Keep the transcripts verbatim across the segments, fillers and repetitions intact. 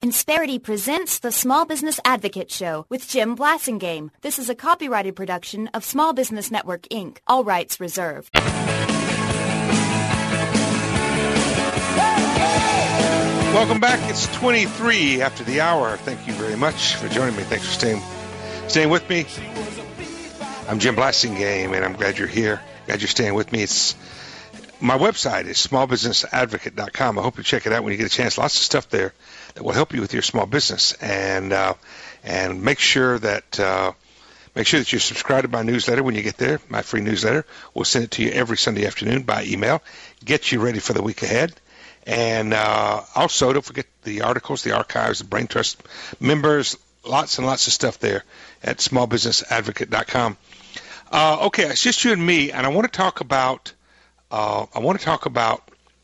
Insperity presents the Small Business Advocate Show with Jim Blasingame. This is a copyrighted production of Small Business Network, Incorporated. All rights reserved. Welcome back. It's twenty-three after the hour. Thank you very much for joining me. Thanks for staying, staying with me. I'm Jim Blasingame, and I'm glad you're here. Glad you're staying with me. It's my website is small business advocate dot com. I hope you check it out when you get a chance. Lots of stuff there that will help you with your small business, and uh, and make sure that uh, make sure that you're subscribed to my newsletter when you get there. My free newsletter. We'll send it to you every Sunday afternoon by email. Get you ready for the week ahead, and uh, also don't forget the articles, the archives, the Brain Trust members. Lots and lots of stuff there at small business advocate dot com. Uh, okay, it's just you and me, and I want to talk about uh, I want to talk about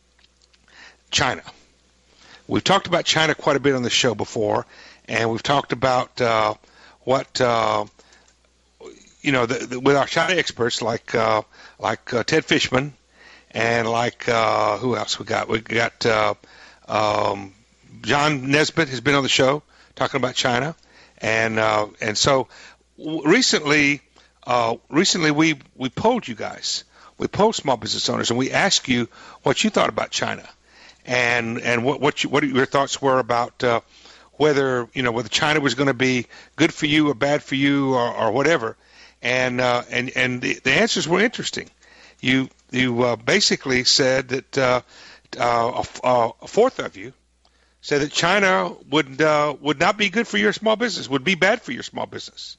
China. We've talked about China quite a bit on the show before, and we've talked about uh, what uh, you know the, the, with our China experts like uh, like uh, Ted Fishman and like uh, who else we got? We got uh, um, John Nesbitt has been on the show talking about China, and uh, and so recently uh, recently we we polled you guys, we polled small business owners, and we asked you what you thought about China. And and what what, you, what your thoughts were about uh, whether you know whether China was going to be good for you or bad for you or, or whatever, and uh, and and the, the answers were interesting. You you uh, basically said that uh, uh, a, a fourth of you said that China would uh, would not be good for your small business, would be bad for your small business,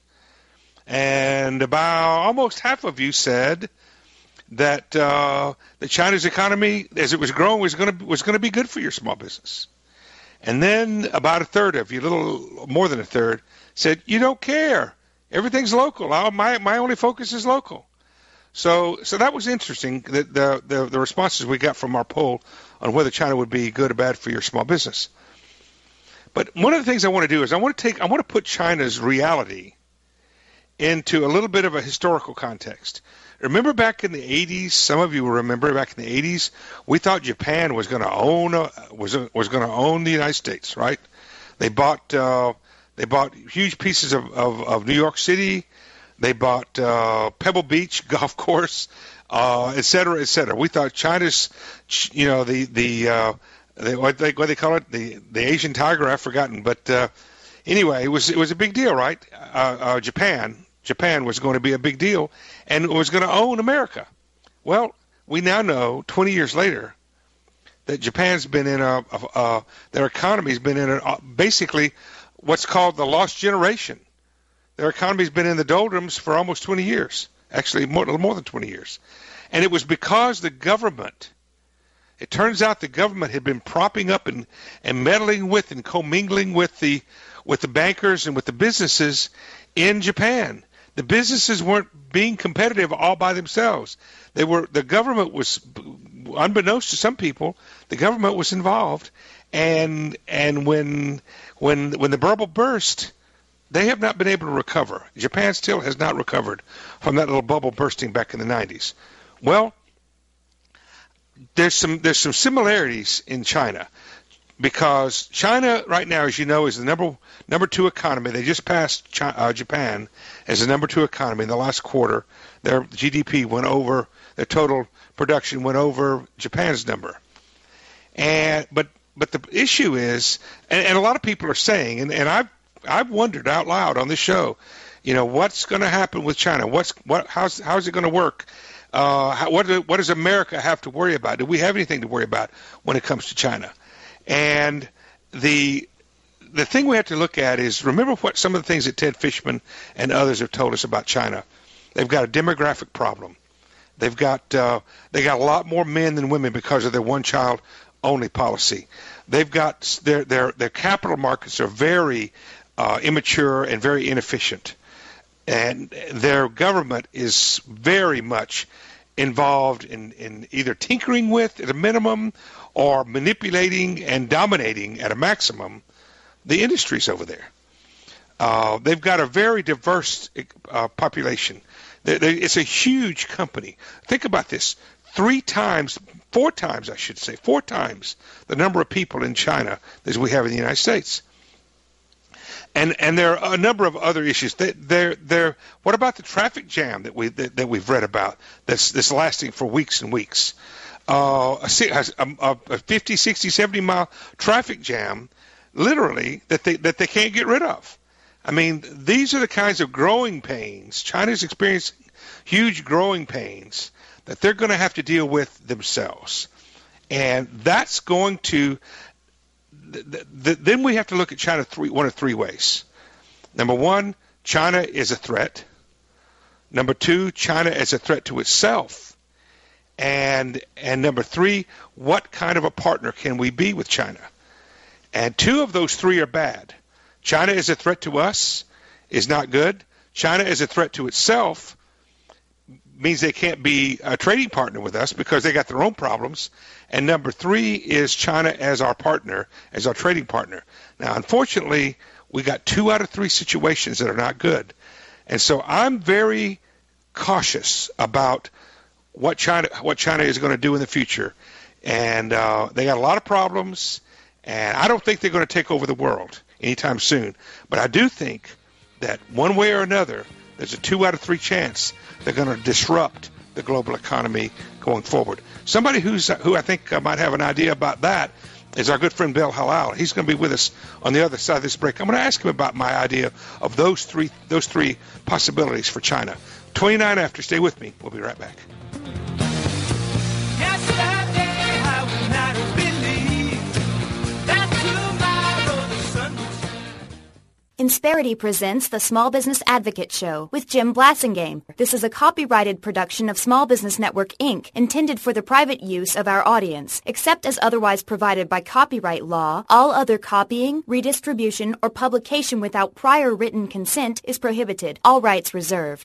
and about almost half of you said that uh, that China's economy, as it was growing, was going to was going to be good for your small business. And then about a third of you, a little more than a third, said you don't care. Everything's local. I'll, my my only focus is local. So so that was interesting. The, the the the responses we got from our poll on whether China would be good or bad for your small business. But one of the things I want to do is I want to take I want to put China's reality into a little bit of a historical context. Remember back in the eighties, some of you will remember back in the eighties, we thought Japan was going to own uh, was was going to own the United States, right? They bought uh, they bought huge pieces of, of, of New York City. They bought uh, Pebble Beach golf course, uh, et cetera, et cetera. We thought China's, you know, the the, uh, the what they what they call it, the the Asian tiger. I've forgotten, but uh, anyway, it was it was a big deal, right? Uh, uh, Japan. Japan was going to be a big deal and was going to own America. Well, we now know, twenty years later, that Japan's been in a, a, a their economy's been in a, basically what's called the lost generation. Their economy's been in the doldrums for almost twenty years, actually more, more than twenty years. And it was because the government, it turns out the government had been propping up and, and meddling with and commingling with the with the bankers and with the businesses in Japan. The businesses weren't being competitive all by themselves. They were. The government was, unbeknownst to some people, the government was involved. And and when when when the bubble burst, they have not been able to recover. Japan still has not recovered from that little bubble bursting back in the nineties. Well, there's some there's some similarities in China. Because China right now, as you know, is the number number two economy. They just passed China, uh, Japan as the number two economy in the last quarter. Their G D P went over, their total production went over Japan's number. And but but the issue is, and, and a lot of people are saying, and, and I've I've wondered out loud on this show, you know, what's going to happen with China? What's what? How's how's it going to work? Uh, how, what do, what does America have to worry about? Do we have anything to worry about when it comes to China? And the the thing we have to look at is, remember what some of the things that Ted Fishman and others have told us about China. They've got a demographic problem. They've got uh, they got a lot more men than women because of their one-child only policy. They've got their their their capital markets are very uh, immature and very inefficient, and their government is very much involved in, in either tinkering with at a minimum or manipulating and dominating at a maximum the industries over there. Uh, they've got a very diverse uh, population. They, they, it's a huge company. Think about this. Three times, four times, I should say, four times the number of people in China as we have in the United States. And and there are a number of other issues. They, they're, they're, what about the traffic jam that, we, that, that we've read about that's, that's lasting for weeks and weeks? Uh, a, a, a fifty, sixty, seventy mile traffic jam, literally, that they, that they can't get rid of. I mean, these are the kinds of growing pains. China's experiencing huge growing pains that they're going to have to deal with themselves. And that's going to, th- th- then we have to look at China three, one of three ways. Number one, China is a threat. Number two, China is a threat to itself. And and number three, what kind of a partner can we be with China? And two of those three are bad. China is a threat to us, is not good. China is a threat to itself, means they can't be a trading partner with us because they got their own problems. And number three is China as our partner, as our trading partner. Now, unfortunately, we got two out of three situations that are not good. And so I'm very cautious about what China what China is going to do in the future. And uh, they got a lot of problems, and I don't think they're going to take over the world anytime soon. But I do think that one way or another, there's a two out of three chance they're going to disrupt the global economy going forward. Somebody who's who I think uh, might have an idea about that is our good friend Bill Halal. He's going to be with us on the other side of this break. I'm going to ask him about my idea of those three those three possibilities for China. twenty-nine after. Stay with me. We'll be right back. Insperity presents the Small Business Advocate Show with Jim Blasingame. This is a copyrighted production of Small Business Network, Incorporated, intended for the private use of our audience. Except as otherwise provided by copyright law, all other copying, redistribution, or publication without prior written consent is prohibited. All rights reserved.